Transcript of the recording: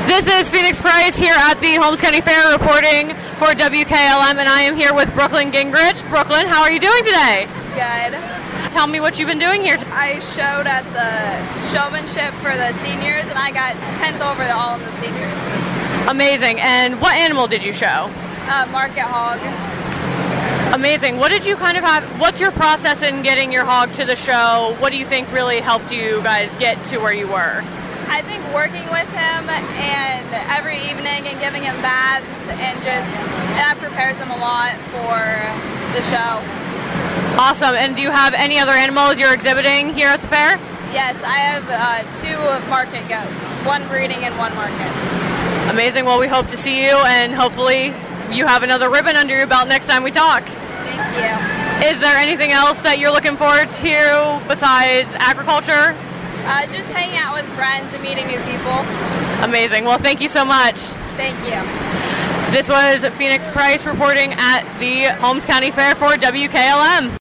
This is Phoenix Price here at the Holmes County Fair reporting for WKLM, and I am here with Brooklyn Gingrich. Brooklyn, how are you doing today? Good. Tell me what you've been doing here. I showed at the showmanship for the seniors, and I got 10th over all of the seniors. Amazing. And what animal did you show? Market hog. Amazing. What did you kind of have? What's your process in getting your hog to the show? What do you think really helped you guys get to where you were? I think working with him and every evening and giving him baths and that prepares him a lot for the show. Awesome. And do you have any other animals you're exhibiting here at the fair? Yes, I have 2 market goats, 1 breeding and 1 market. Amazing. Well, we hope to see you, and hopefully you have another ribbon under your belt next time we talk. Thank you. Is there anything else that you're looking forward to besides agriculture? Just hanging out with friends and meeting new people. Amazing. Well, thank you so much. Thank you. This was Phoenix Price reporting at the Holmes County Fair for WKLM.